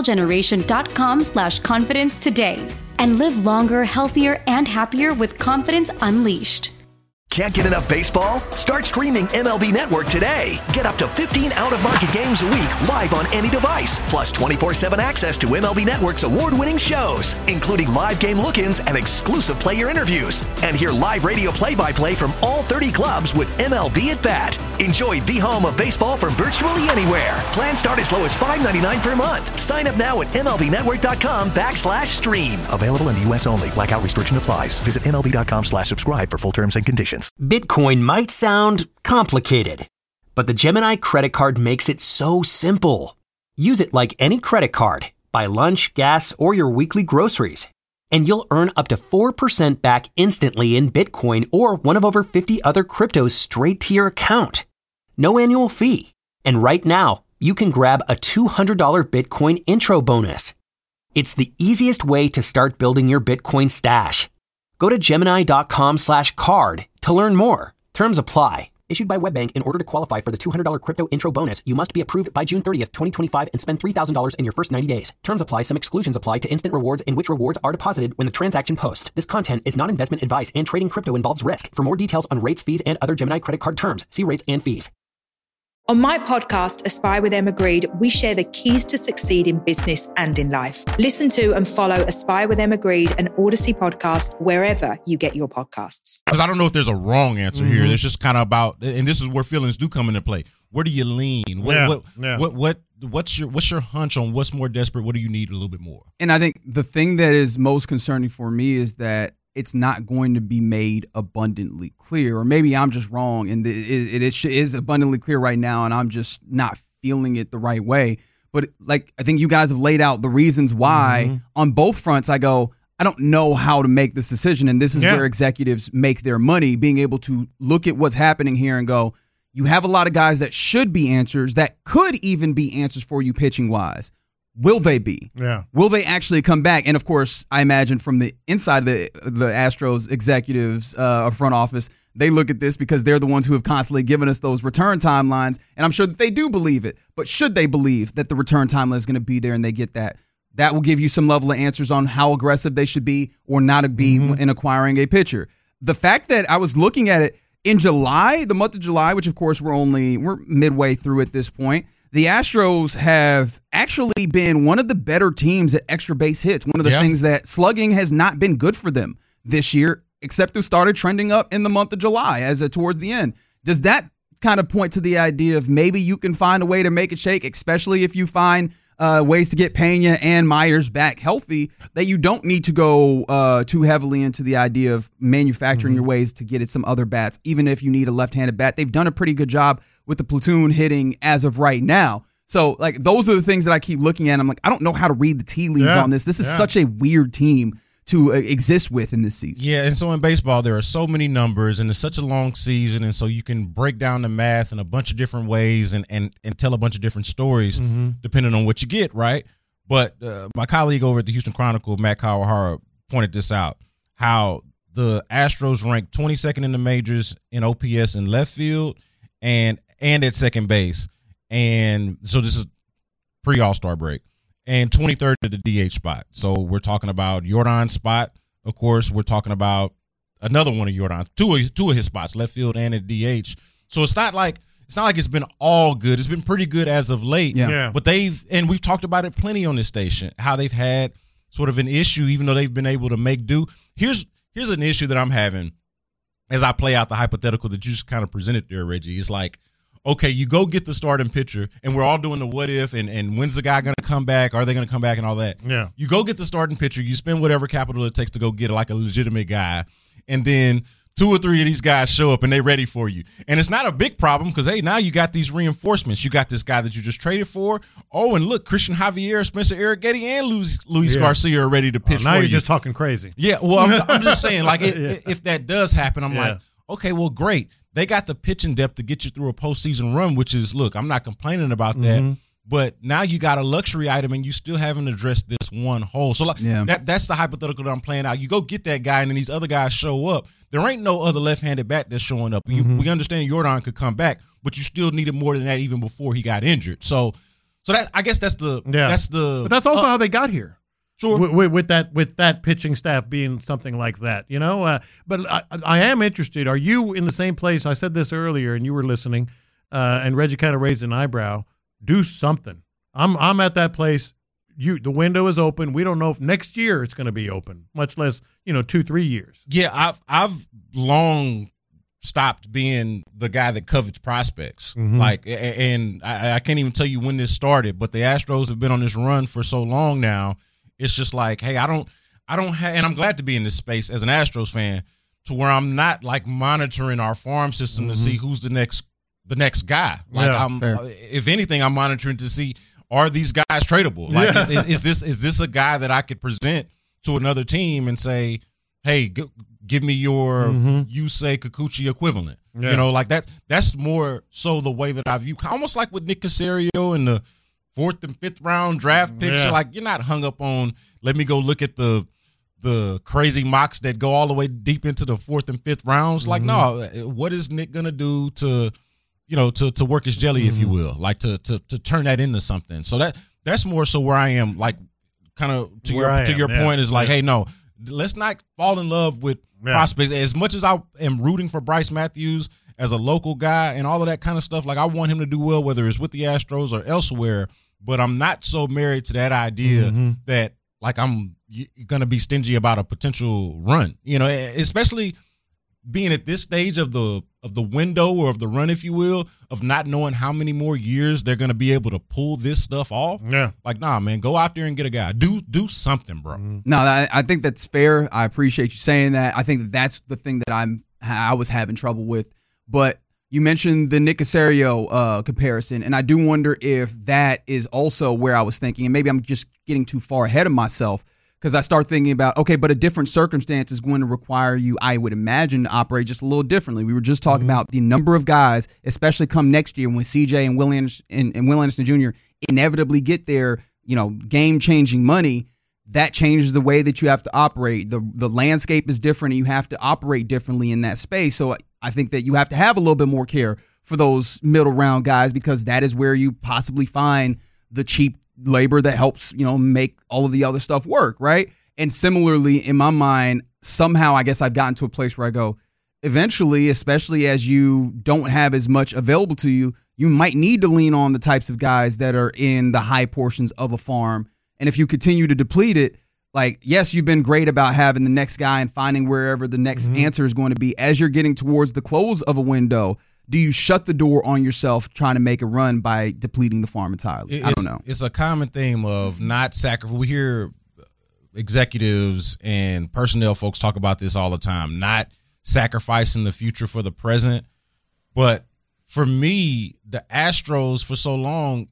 [SPEAKER 9] smilegeneration.com/confidence today and live longer, healthier, and happier with confidence unleashed.
[SPEAKER 13] Can't get enough baseball? Start streaming MLB Network today. Get up to 15 out-of-market games a week live on any device, plus 24/7 access to MLB Network's award-winning shows, including live game look-ins and exclusive player interviews. And hear live radio play-by-play from all 30 clubs with MLB at Bat. Enjoy the home of baseball from virtually anywhere. Plans start as low as $5.99 per month. Sign up now at MLBnetwork.com/stream. Available in the U.S. only. Blackout restriction applies. Visit MLB.com/subscribe for full terms and conditions.
[SPEAKER 11] Bitcoin might sound complicated, but the Gemini credit card makes it so simple. Use it like any credit card. Buy lunch, gas, or your weekly groceries, and you'll earn up to 4% back instantly in Bitcoin or one of over 50 other cryptos straight to your account. No annual fee. And right now, you can grab a $200 Bitcoin intro bonus. It's the easiest way to start building your Bitcoin stash. Go to Gemini.com/card to learn more. Terms apply. Issued by WebBank. In order to qualify for the $200 crypto intro bonus, you must be approved by June 30th, 2025 and spend $3,000 in your first 90 days. Terms apply. Some exclusions apply to instant rewards, in which rewards are deposited when the transaction posts. This content is not investment advice, and trading crypto involves risk. For more details on rates, fees, and other Gemini credit card terms, see rates and fees.
[SPEAKER 12] On my podcast, Aspire with Emma Greed, we share the keys to succeed in business and in life. Listen to and follow Aspire with Emma Greed, an Odyssey podcast, wherever you get your podcasts.
[SPEAKER 6] Because I don't know if there's a wrong answer here. It's just kind of about, and this is where feelings do come into play. Where do you lean? What's your hunch on what's more desperate? What do you need a little bit more?
[SPEAKER 5] And I think the thing that is most concerning for me is that it's not going to be made abundantly clear, or maybe I'm just wrong, and it is abundantly clear right now, and I'm just not feeling it the right way. But like, I think you guys have laid out the reasons why on both fronts. I go, I don't know how to make this decision, and this is where executives make their money, being able to look at what's happening here and go, you have a lot of guys that should be answers, that could even be answers for you pitching wise. Will they be?
[SPEAKER 7] Yeah.
[SPEAKER 5] Will they actually come back? And of course, I imagine from the inside of the Astros executives front office, they look at this because they're the ones who have constantly given us those return timelines, and I'm sure that they do believe it. But should they believe that the return timeline is going to be there and they get that, that will give you some level of answers on how aggressive they should be or not be in acquiring a pitcher. The fact that I was looking at it in July, the month of July, which of course we're midway through at this point, the Astros have actually been one of the better teams at extra base hits. One of the things that slugging has not been good for them this year, except it started trending up in the month of July towards the end. Does that kind of point to the idea of maybe you can find a way to make it shake, especially if you find ways to get Pena and Myers back healthy, that you don't need to go too heavily into the idea of manufacturing your ways to get at some other bats, even if you need a left-handed bat? They've done a pretty good job with the platoon hitting as of right now. So, like, those are the things that I keep looking at. I'm like, I don't know how to read the tea leaves on this. This is such a weird team to exist with in this season.
[SPEAKER 6] Yeah, and so in baseball, there are so many numbers, and it's such a long season, and so you can break down the math in a bunch of different ways and tell a bunch of different stories depending on what you get, right? But my colleague over at the Houston Chronicle, Matt Kawahara, pointed this out, how the Astros ranked 22nd in the majors in OPS in left field and at second base. And so this is pre-All-Star break. And 23rd at the DH spot. So we're talking about Yordan's spot, of course. We're talking about another one of Yordan's, two of his spots, left field and at DH. So it's not like it's been all good. It's been pretty good as of late.
[SPEAKER 5] Yeah.
[SPEAKER 6] But we've talked about it plenty on this station, how they've had sort of an issue, even though they've been able to make do. Here's an issue that I'm having as I play out the hypothetical that you just kind of presented there, Reggie. It's like, okay, you go get the starting pitcher, and we're all doing the what if, and when's the guy going to come back? Are they going to come back and all that?
[SPEAKER 7] Yeah.
[SPEAKER 6] You go get the starting pitcher. You spend whatever capital it takes to go get like a legitimate guy, and then 2 or 3 of these guys show up, and they're ready for you. And it's not a big problem because, hey, now you got these reinforcements. You got this guy that you just traded for. Oh, and look, Christian Javier, Spencer Arrighetti, and Luis Garcia are ready to pitch for you.
[SPEAKER 7] Now you're just talking crazy.
[SPEAKER 6] Yeah, well, I'm just saying, like, if that does happen, I'm like, okay, well, great. They got the pitching depth to get you through a postseason run, which is, look, I'm not complaining about that, but now you got a luxury item and you still haven't addressed this one hole. So that's the hypothetical that I'm playing out. You go get that guy and then these other guys show up. There ain't no other left-handed bat that's showing up. We understand Yordan could come back, but you still needed more than that even before he got injured. So that, I guess that's the
[SPEAKER 7] But that's also how they got here.
[SPEAKER 6] Sure.
[SPEAKER 7] With that pitching staff being something like that, you know. But I am interested. Are you in the same place? I said this earlier, and you were listening, and Reggie kind of raised an eyebrow. Do something. I'm at that place. The window is open. We don't know if next year it's going to be open, much less 2-3 years.
[SPEAKER 6] Yeah, I've long stopped being the guy that covets prospects. And I can't even tell you when this started, but the Astros have been on this run for so long now. It's just like, hey, I don't have, and I'm glad to be in this space as an Astros fan to where I'm not like monitoring our farm system to see who's the next guy. Like if anything, I'm monitoring to see, are these guys tradable? Like, is this a guy that I could present to another team and say, hey, give me your Yusei Kikuchi equivalent?
[SPEAKER 7] Yeah.
[SPEAKER 6] Like that's more so the way that I view, almost like with Nick Caserio and the 4th and 5th round draft picks.
[SPEAKER 7] Yeah.
[SPEAKER 6] Like, you're not hung up on, let me go look at the crazy mocks that go all the way deep into the 4th and 5th rounds. Like, no, what is Nick gonna do to work his jelly, if you will, like to turn that into something? So that's more so where I am, like, kind of to your point is like, hey, no, let's not fall in love with prospects. As much as I am rooting for Bryce Matthews as a local guy and all of that kind of stuff, like, I want him to do well, whether it's with the Astros or elsewhere. But I'm not so married to that idea that, like, I'm going to be stingy about a potential run, especially being at this stage of the window or of the run, if you will, of not knowing how many more years they're going to be able to pull this stuff off.
[SPEAKER 7] Yeah.
[SPEAKER 6] Like, nah, man, go out there and get a guy. Do something, bro.
[SPEAKER 5] No, I think that's fair. I appreciate you saying that. I think that's the thing that I was having trouble with. But you mentioned the Nick Caserio comparison, and I do wonder if that is also where I was thinking, and maybe I'm just getting too far ahead of myself, because I start thinking about, okay, but a different circumstance is going to require you, I would imagine, to operate just a little differently. We were just talking about the number of guys, especially come next year when CJ and Will Anderson Jr. inevitably get their, game-changing money. That changes the way that you have to operate. The landscape is different, and you have to operate differently in that space. So I think that you have to have a little bit more care for those middle round guys, because that is where you possibly find the cheap labor that helps, make all of the other stuff work, right? And similarly, in my mind, somehow I guess I've gotten to a place where I go, eventually, especially as you don't have as much available to you, you might need to lean on the types of guys that are in the high portions of a farm. And if you continue to deplete it, like, yes, you've been great about having the next guy and finding wherever the next answer is going to be. As you're getting towards the close of a window, do you shut the door on yourself trying to make a run by depleting the farm entirely? I don't know.
[SPEAKER 6] It's a common theme of not sacrifice. We hear executives and personnel folks talk about this all the time, not sacrificing the future for the present. But for me, the Astros for so long,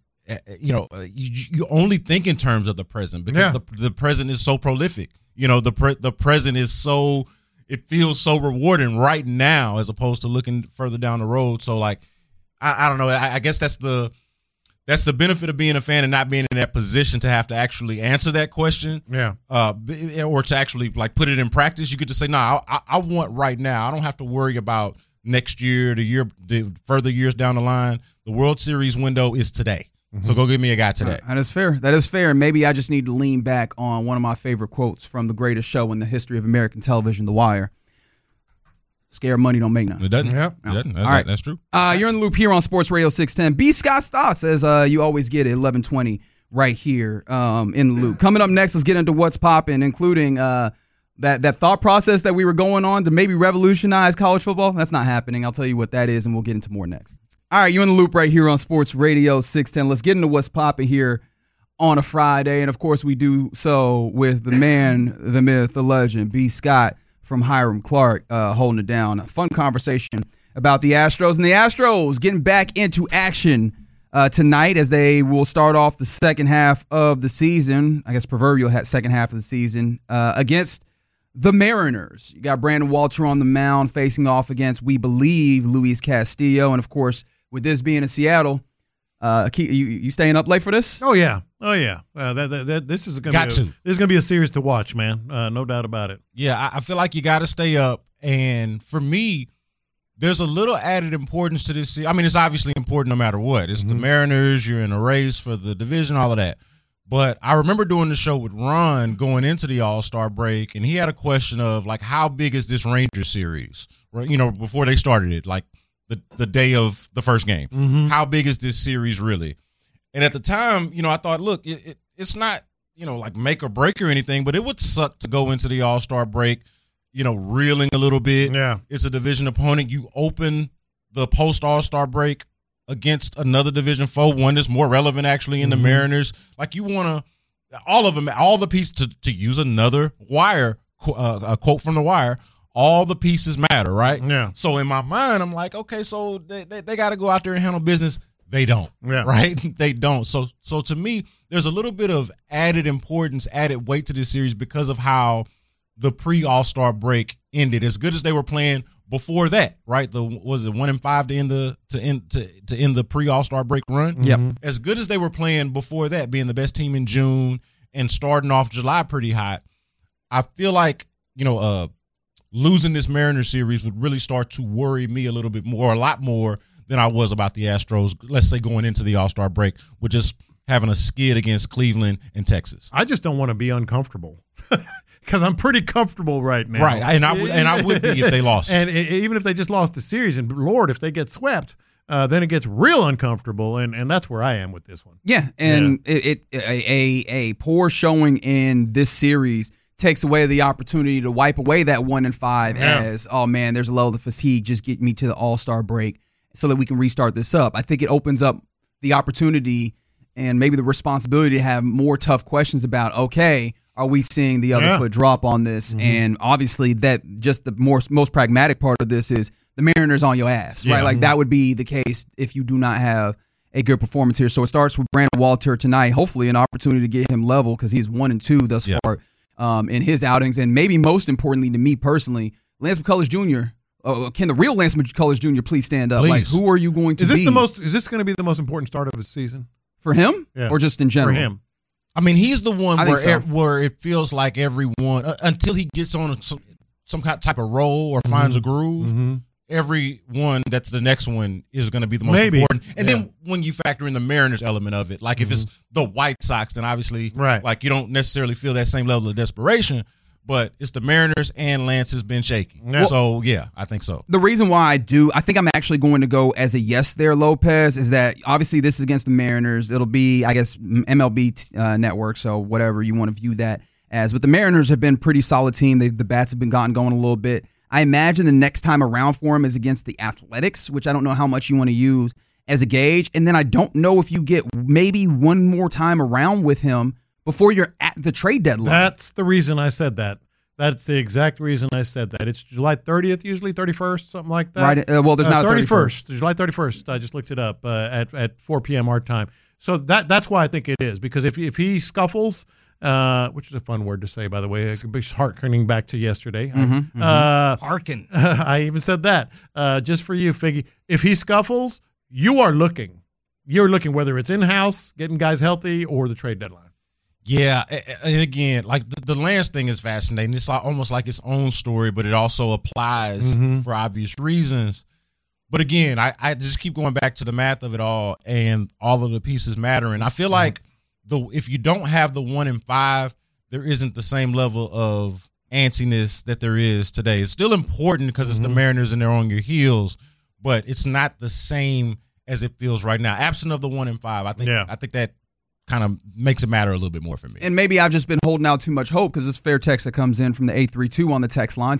[SPEAKER 6] you only think in terms of the present, because the present is so prolific. The present is so, it feels so rewarding right now as opposed to looking further down the road. So, like, I don't know. I guess that's the that's the benefit of being a fan and not being in that position to have to actually answer that question.
[SPEAKER 7] Yeah.
[SPEAKER 6] Or to actually like put it in practice. You get to say, no, I want right now. I don't have to worry about next year, the further years down the line. The World Series window is today. So go give me a guy today.
[SPEAKER 5] That is fair. That is fair. Maybe I just need to lean back on one of my favorite quotes from the greatest show in the history of American television, The Wire. Scared money don't make none.
[SPEAKER 6] It doesn't.
[SPEAKER 7] Yep.
[SPEAKER 6] It doesn't.
[SPEAKER 5] All right.
[SPEAKER 6] That's true.
[SPEAKER 5] You're in the loop here on Sports Radio 610. B. Scott's Thoughts, as you always get at 11:20 right here in the loop. Coming up next, let's get into what's popping, including that thought process that we were going on to maybe revolutionize college football. That's not happening. I'll tell you what that is, and we'll get into more next. All right, you're in the loop right here on Sports Radio 610. Let's get into what's popping here on a Friday. And, of course, we do so with the man, the myth, the legend, B. Scott from Hiram Clark holding it down. A fun conversation about the Astros. And the Astros getting back into action tonight as they will start off the second half of the season, I guess proverbial second half of the season, against the Mariners. You got Brandon Walter on the mound facing off against, we believe, Luis Castillo. And, of course, with this being in Seattle, you staying up late for this?
[SPEAKER 7] Oh yeah. This is going to be a series to watch, man. No doubt about it.
[SPEAKER 6] Yeah, I feel like you got to stay up. And for me, there's a little added importance to this. I mean, it's obviously important no matter what. It's the Mariners. You're in a race for the division, all of that. But I remember doing the show with Ron going into the All-Star break, and he had a question of, like, how big is this Rangers series? Right, before they started it, like, the day of the first game. How big is this series really? And at the time, I thought, look, it's not, like make or break or anything, but it would suck to go into the All-Star break, reeling a little bit.
[SPEAKER 7] Yeah.
[SPEAKER 6] It's a division opponent. You open the post-All-Star break against another division foe, one that's more relevant actually in the Mariners. Like you want to, all of them, all the pieces, to use another Wire, a quote from the Wire, all the pieces matter, right?
[SPEAKER 7] Yeah.
[SPEAKER 6] So in my mind, I'm like, okay, so they got to go out there and handle business. They don't, right? They don't. So to me, there's a little bit of added importance, added weight to this series because of how the pre-All-Star break ended. As good as they were playing before that, right? Was it 1-5 to end the pre-All-Star break run?
[SPEAKER 5] Yep.
[SPEAKER 6] As good as they were playing before that, being the best team in June and starting off July pretty hot, I feel like losing this Mariners series would really start to worry me a little bit more, a lot more than I was about the Astros, let's say going into the All-Star break, with just having a skid against Cleveland and Texas.
[SPEAKER 7] I just don't want to be uncomfortable because I'm pretty comfortable right now.
[SPEAKER 6] Right, and I would be if they lost.
[SPEAKER 7] And even if they just lost the series, and Lord, if they get swept, then it gets real uncomfortable, and that's where I am with this one.
[SPEAKER 5] Yeah, and a poor showing in this series takes away the opportunity to wipe away that 1-5 as, oh man, there's a level of fatigue. Just get me to the All-Star break so that we can restart this up. I think it opens up the opportunity and maybe the responsibility to have more tough questions about, okay, are we seeing the other foot drop on this? And obviously that just the most pragmatic part of this is the Mariners on your ass, right? Like that would be the case if you do not have a good performance here. So it starts with Brandon Walter tonight, hopefully an opportunity to get him level because he's 1-2 thus far in his outings. And maybe most importantly to me personally, Lance McCullers Jr., can the real Lance McCullers Jr. please stand up?
[SPEAKER 6] Please.
[SPEAKER 5] Like, who are you going to
[SPEAKER 7] Is this
[SPEAKER 5] be?
[SPEAKER 7] Is this going to be the most important start of his season?
[SPEAKER 5] For him?
[SPEAKER 7] Yeah.
[SPEAKER 5] Or just in general?
[SPEAKER 7] For him.
[SPEAKER 6] I mean, he's the one
[SPEAKER 5] so.
[SPEAKER 6] where it feels like everyone, until he gets on some kind of type of roll or finds a groove, everyone that's the next one is going to be the most important. And then when you factor in the Mariners element of it, like if it's the White Sox, then obviously like you don't necessarily feel that same level of desperation. But it's the Mariners, and Lance has been shaky. Yeah. So, yeah, I think so.
[SPEAKER 5] The reason why I think I'm actually going to go as a yes there, Lopez, is that obviously this is against the Mariners. It'll be, I guess, MLB Network, so whatever you want to view that as. But the Mariners have been a pretty solid team. The bats have been gotten going a little bit. I imagine the next time around for him is against the Athletics, which I don't know how much you want to use as a gauge. And then I don't know if you get maybe one more time around with him before you're at the trade deadline.
[SPEAKER 7] That's the reason I said that. That's the exact reason I said that. It's July 30th, usually 31st, something like that.
[SPEAKER 5] Right. Well, there's not a
[SPEAKER 7] 31st. July 31st. I just looked it up at 4 p.m. our time. So that's why I think it is, because if he scuffles, which is a fun word to say, by the way, it's a big hearkening back to yesterday.
[SPEAKER 8] Harken.
[SPEAKER 7] I even said that just for you, Figgy. If he scuffles, you are looking you're looking whether it's in-house, getting guys healthy, or the trade deadline.
[SPEAKER 6] Yeah, and again, like the Lance thing is fascinating. It's almost like its own story, but it also applies for obvious reasons. But again, I just keep going back to the math of it all and all of the pieces matter. And I feel like if you don't have the 1 in 5, there isn't the same level of antsiness that there is today. It's still important because it's the Mariners and they're on your heels, but it's not the same as it feels right now. Absent of the 1 in 5, I think that kind of makes it matter a little bit more for me.
[SPEAKER 5] And maybe I've just been holding out too much hope because this fair text that comes in from the 832 on the text line,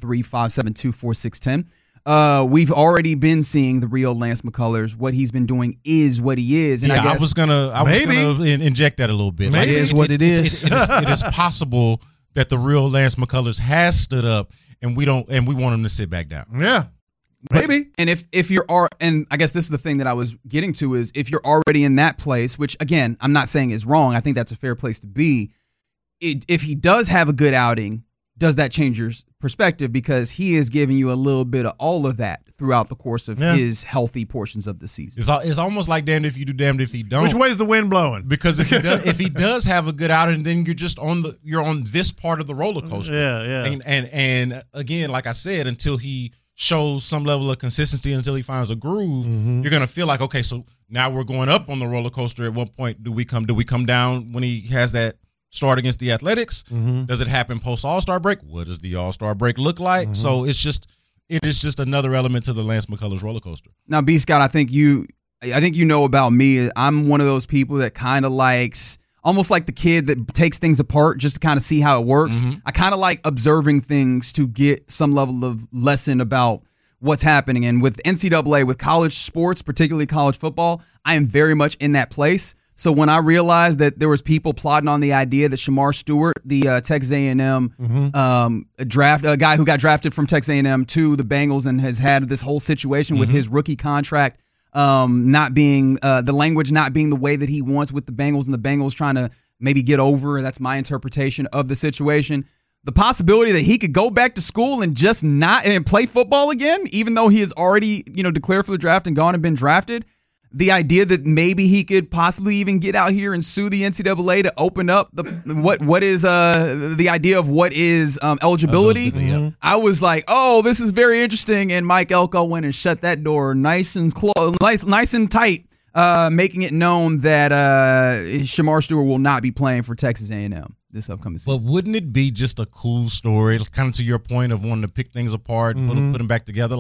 [SPEAKER 5] 713-572-4610. We've already been seeing the real Lance McCullers. What he's been doing is what he is. And
[SPEAKER 6] I was gonna inject that a little bit.
[SPEAKER 8] Maybe. It is what it is.
[SPEAKER 6] It is possible that the real Lance McCullers has stood up, and we want him to sit back down.
[SPEAKER 7] Yeah. Maybe.
[SPEAKER 5] And if you're, and I guess this is the thing that I was getting to, is if you're already in that place, which again, I'm not saying is wrong. I think that's a fair place to be. If he does have a good outing, does that change your perspective? Because he is giving you a little bit of all of that throughout the course of his healthy portions of the season.
[SPEAKER 6] It's almost like damned if you do, damned if you don't.
[SPEAKER 7] Which way is the wind blowing?
[SPEAKER 6] Because if he does have a good outing, then you're just on this part of the roller coaster.
[SPEAKER 7] Yeah.
[SPEAKER 6] And again, like I said, until he shows some level of consistency, until he finds a groove, you're gonna feel like, okay, so now we're going up on the roller coaster. At what point do we come down when he has that start against the Athletics? Does it happen post All-Star break? What does the All-Star break look like? So it is just another element to the Lance McCullers roller coaster.
[SPEAKER 5] Now, B. Scott, I think you know about me. I'm one of those people that kind of likes, almost like the kid that takes things apart just to kind of see how it works. I kind of like observing things to get some level of lesson about what's happening. And with NCAA, with college sports, particularly college football, I am very much in that place. So when I realized that there was people plotting on the idea that Shamar Stewart, the Texas A&M a guy who got drafted from Texas A&M to the Bengals and has had this whole situation with his rookie contract not being the language not being the way that he wants with the Bengals, and the Bengals trying to maybe get over. That's my interpretation of the situation. The possibility that he could go back to school and just not and play football again, even though he has already declared for the draft and gone and been drafted. The idea that maybe he could possibly even get out here and sue the NCAA to open up what is the idea of what is eligibility. I was like, oh, this is very interesting, and Mike Elko went and shut that door nice and tight, making it known that Shamar Stewart will not be playing for Texas A&M this upcoming season.
[SPEAKER 6] But wouldn't it be just a cool story? It's kind of to your point of wanting to pick things apart, put them back together,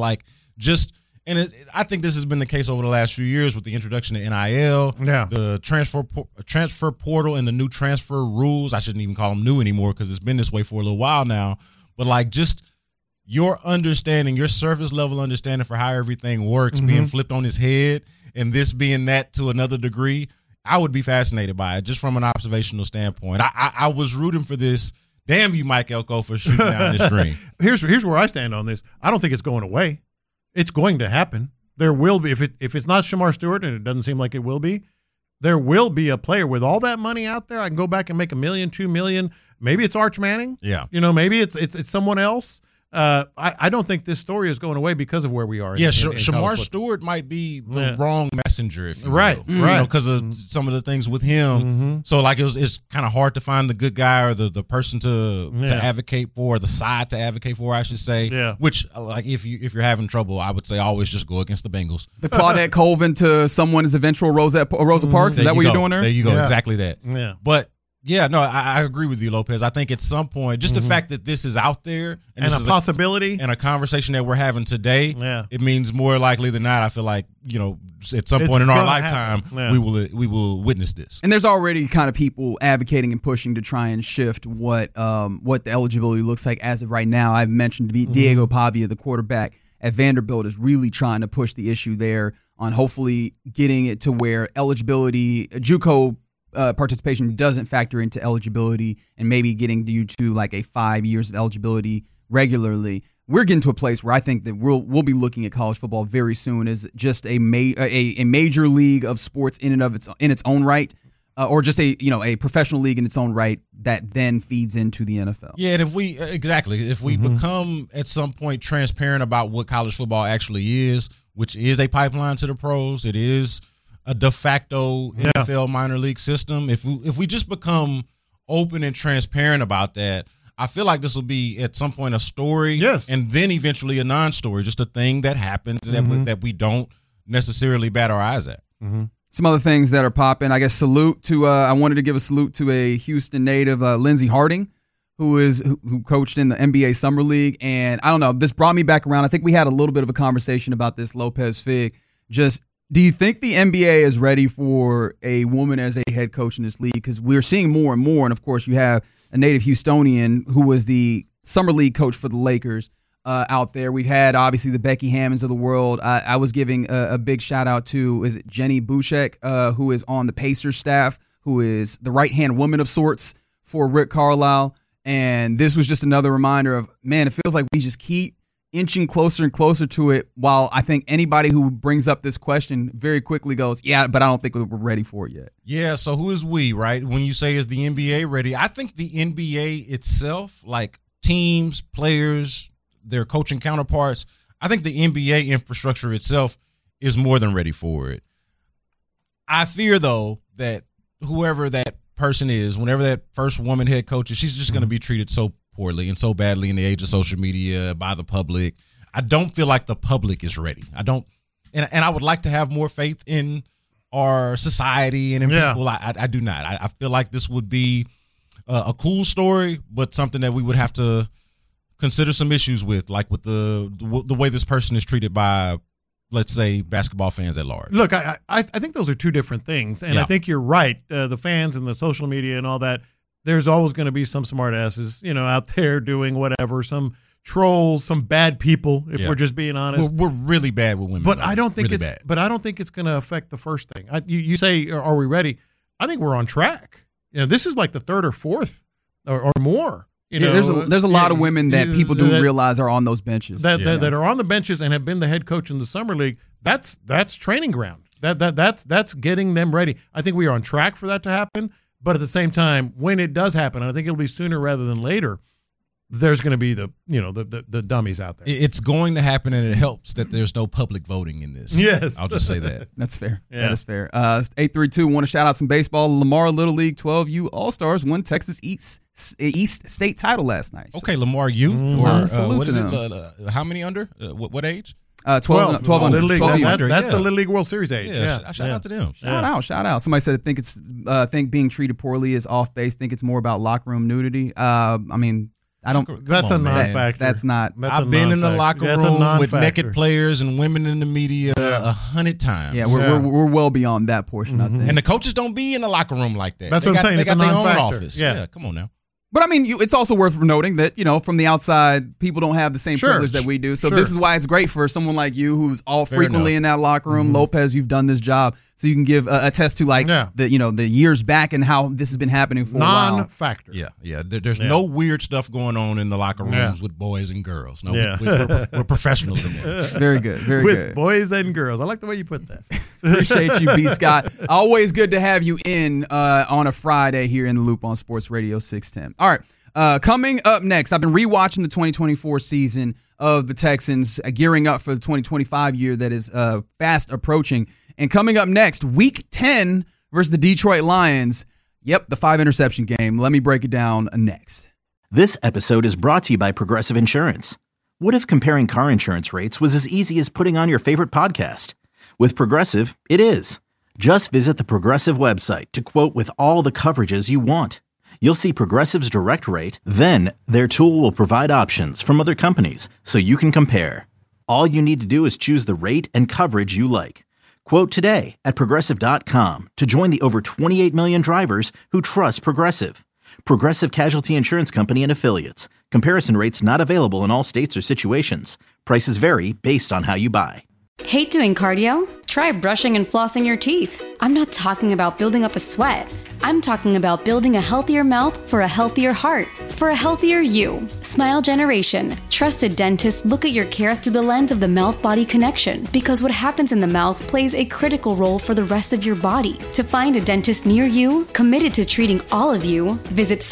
[SPEAKER 6] And I think this has been the case over the last few years with the introduction to NIL, the transfer portal, and the new transfer rules. I shouldn't even call them new anymore because it's been this way for a little while now. But just your understanding, your surface level understanding for how everything works being flipped on his head, and this being that to another degree, I would be fascinated by it just from an observational standpoint. I was rooting for this. Damn you, Mike Elko, for shooting down this dream.
[SPEAKER 7] Here's where I stand on this. I don't think it's going away. It's going to happen. There will be, if it's not Shamar Stewart, and it doesn't seem like it will be, there will be a player with all that money out there. I can go back and make $1 million, $2 million. Maybe it's Arch Manning.
[SPEAKER 6] Yeah.
[SPEAKER 7] Maybe it's someone else. I don't think this story is going away because of where we are.
[SPEAKER 6] Shamar Stewart might be the wrong messenger, if you will.
[SPEAKER 7] Right.
[SPEAKER 6] Because of some of the things with him. So it's kind of hard to find the good guy or the person to advocate for, the side to advocate for, I should say.
[SPEAKER 7] Yeah.
[SPEAKER 6] Which, if you're having trouble, I would say always just go against the Bengals.
[SPEAKER 5] The Claudette Colvin to someone's eventual Rosa Parks. Is that what you're doing there?
[SPEAKER 6] There you go. Yeah. Exactly that.
[SPEAKER 7] Yeah.
[SPEAKER 6] But. Yeah, no, I agree with you, Lopez. I think at some point, just the fact that this is out there
[SPEAKER 7] and a possibility
[SPEAKER 6] and a conversation that we're having today, it means more likely than not, I feel like, at some point in our lifetime, we will witness this.
[SPEAKER 5] And there's already kind of people advocating and pushing to try and shift what the eligibility looks like as of right now. I've mentioned Diego Pavia, the quarterback at Vanderbilt, is really trying to push the issue there on hopefully getting it to where eligibility, JUCO participation doesn't factor into eligibility, and maybe getting you to like a 5 years of eligibility regularly. We're getting to a place where I think that we'll be looking at college football very soon as just a major league of sports in its own right, or just a professional league in its own right that then feeds into the NFL.
[SPEAKER 6] Yeah, and if we become at some point transparent about what college football actually is, which is a pipeline to the pros, it is a de facto NFL minor league system. If we just become open and transparent about that, I feel like this will be at some point a story, and then eventually a non-story, just a thing that happens that we don't necessarily bat our eyes at.
[SPEAKER 5] Some other things that are popping. I guess I wanted to give a salute to a Houston native, Lindsey Harding, who coached in the NBA Summer League. And I don't know, this brought me back around. I think we had a little bit of a conversation about this, Lopez Fig. Just, do you think the NBA is ready for a woman as a head coach in this league? Because we're seeing more and more. And, of course, you have a native Houstonian who was the Summer League coach for the Lakers out there. We've had, obviously, the Becky Hammonds of the world. I was giving a big shout-out to, is it Jenny Bouchek, who is on the Pacers staff, who is the right-hand woman of sorts for Rick Carlisle. And this was just another reminder of, man, it feels like we just keep inching closer and closer to it, while I think anybody who brings up this question very quickly goes, yeah, but I don't think we're ready for it yet.
[SPEAKER 6] Yeah, so who is we, right? When you say, is the NBA ready? I think the NBA itself, like teams, players, their coaching counterparts, I think the NBA infrastructure itself is more than ready for it. I fear, though, that whoever that person is, whenever that first woman head coach is, she's just going to be treated so poorly and so badly in the age of social media by the public. I don't feel like the public is ready. I don't, and I would like to have more faith in our society and in people. I do not. I feel like this would be a cool story, but something that we would have to consider some issues with, like with the way this person is treated by, let's say, basketball fans at large.
[SPEAKER 7] Look, I think those are two different things, and I think you're right. The fans and the social media and all that, there's always going to be some smart asses, out there doing whatever, some trolls, some bad people, if we're just being honest.
[SPEAKER 6] We're really bad with women.
[SPEAKER 7] But I don't think
[SPEAKER 6] really
[SPEAKER 7] it's I don't think it's going to affect the first thing. You say, are we ready? I think we're on track. This is like the third or fourth or more.
[SPEAKER 5] There's a lot of women that people don't realize are on those benches.
[SPEAKER 7] That are on the benches and have been the head coach in the summer league. That's training ground. That's getting them ready. I think we are on track for that to happen. But at the same time, when it does happen, and I think it'll be sooner rather than later, there's going to be the dummies out there.
[SPEAKER 6] It's going to happen, and it helps that there's no public voting in this.
[SPEAKER 7] Yes.
[SPEAKER 6] I'll just say that.
[SPEAKER 5] That's fair. Yeah. That is fair. 832, want to shout out some baseball. Lamar Little League 12U All-Stars won Texas East State title last night.
[SPEAKER 6] Okay, Lamar U.
[SPEAKER 5] Salute to
[SPEAKER 6] them. How many under? What age?
[SPEAKER 5] 12 under.
[SPEAKER 7] Little League.
[SPEAKER 5] 12
[SPEAKER 7] under. That's the Little League World Series age.
[SPEAKER 6] Shout out to them.
[SPEAKER 5] Shout out. Somebody said think being treated poorly is off base. Think it's more about locker room nudity. I don't.
[SPEAKER 7] That's a non-factor.
[SPEAKER 5] That's not.
[SPEAKER 6] I've been in the locker room with naked players and women in the media 100 times.
[SPEAKER 5] Yeah, we're well beyond that portion. I think.
[SPEAKER 6] And the coaches don't be in the locker room like that.
[SPEAKER 7] That's what I'm saying.
[SPEAKER 6] They
[SPEAKER 7] It's
[SPEAKER 6] got
[SPEAKER 7] a
[SPEAKER 6] their own
[SPEAKER 7] non-factor.
[SPEAKER 6] office.
[SPEAKER 7] Yeah,
[SPEAKER 6] come on now.
[SPEAKER 5] But it's also worth noting that, from the outside, people don't have the same privilege that we do. So this is why it's great for someone like you who's frequently in that locker room. Lopez, you've done this job. So you can give attest to the years back and how this has been happening for a while.
[SPEAKER 7] Non-factor.
[SPEAKER 6] Yeah. There's no weird stuff going on in the locker rooms with boys and girls. No, we're professionals in there.
[SPEAKER 5] Very good. Very good.
[SPEAKER 7] With boys and girls. I like the way you put that.
[SPEAKER 5] Appreciate you, B. Scott. Always good to have you in on a Friday here in the Loop on Sports Radio 610. All right. Coming up next, I've been rewatching the 2024 season of the Texans, gearing up for the 2025 year that is fast approaching. And coming up next, Week 10 versus the Detroit Lions. Yep, the 5-interception game. Let me break it down next.
[SPEAKER 1] This episode is brought to you by Progressive Insurance. What if comparing car insurance rates was as easy as putting on your favorite podcast? With Progressive, it is. Just visit the Progressive website to quote with all the coverages you want. You'll see Progressive's direct rate, then their tool will provide options from other companies so you can compare. All you need to do is choose the rate and coverage you like. Quote today at Progressive.com to join the over 28 million drivers who trust Progressive. Progressive Casualty Insurance Company and Affiliates. Comparison rates not available in all states or situations. Prices vary based on how you buy.
[SPEAKER 9] Hate doing cardio? Try brushing and flossing your teeth. I'm not talking about building up a sweat. I'm talking about building a healthier mouth for a healthier heart, for a healthier you. Smile Generation. Trusted dentists look at your care through the lens of the mouth-body connection, because what happens in the mouth plays a critical role for the rest of your body. To find a dentist near you, committed to treating all of you, visit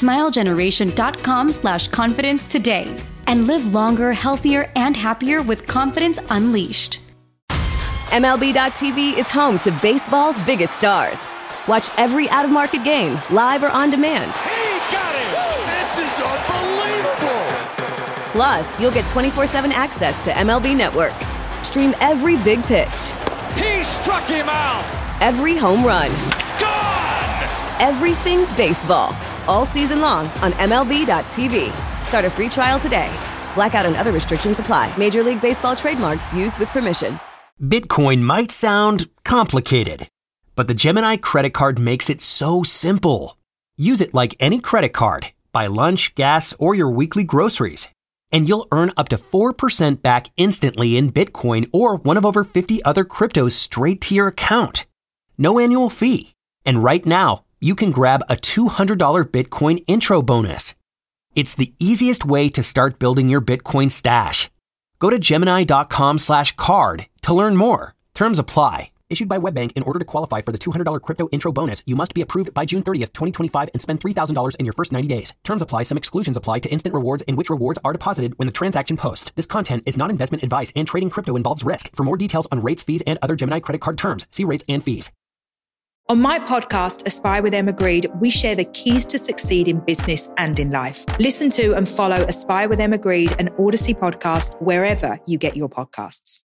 [SPEAKER 9] smilegeneration.com/confidence today and live longer, healthier, and happier with confidence unleashed.
[SPEAKER 3] MLB.tv is home to baseball's biggest stars. Watch every out-of-market game, live or on demand.
[SPEAKER 4] He got it! This is unbelievable!
[SPEAKER 3] Plus, you'll get 24/7 access to MLB Network. Stream every big pitch.
[SPEAKER 4] He struck him out!
[SPEAKER 3] Every home run.
[SPEAKER 4] Gone!
[SPEAKER 3] Everything baseball. All season long on MLB.tv. Start a free trial today. Blackout and other restrictions apply. Major League Baseball trademarks used with permission.
[SPEAKER 11] Bitcoin might sound complicated, but the Gemini credit card makes it so simple. Use it like any credit card. Buy lunch, gas, or your weekly groceries, and you'll earn up to 4% back instantly in Bitcoin or one of over 50 other cryptos straight to your account. No annual fee. And right now, you can grab a $200 Bitcoin intro bonus. It's the easiest way to start building your Bitcoin stash. Go to Gemini.com/card to learn more. Terms apply. Issued by WebBank. In order to qualify for the $200 crypto intro bonus, you must be approved by June 30th, 2025 and spend $3,000 in your first 90 days. Terms apply. Some exclusions apply to instant rewards in which rewards are deposited when the transaction posts. This content is not investment advice and trading crypto involves risk. For more details on rates, fees, and other Gemini credit card terms, see rates and fees.
[SPEAKER 12] On my podcast, Aspire with Emma Grede, we share the keys to succeed in business and in life. Listen to and follow Aspire with Emma Grede, an Odyssey podcast, wherever you get your podcasts.